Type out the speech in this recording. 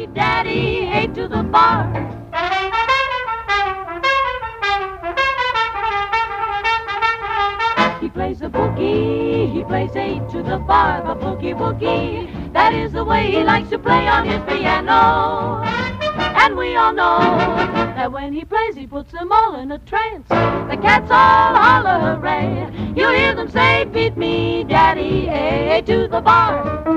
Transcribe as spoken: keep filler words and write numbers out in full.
me, Daddy, eight to the bar. He plays a boogie, he plays eight to the bar, the boogie woogie. That is the way he likes to play on his piano. And we all know that when he plays, he puts them all in a trance. The cats all holler hooray. You hear them say, beat me, Daddy, eight to the bar.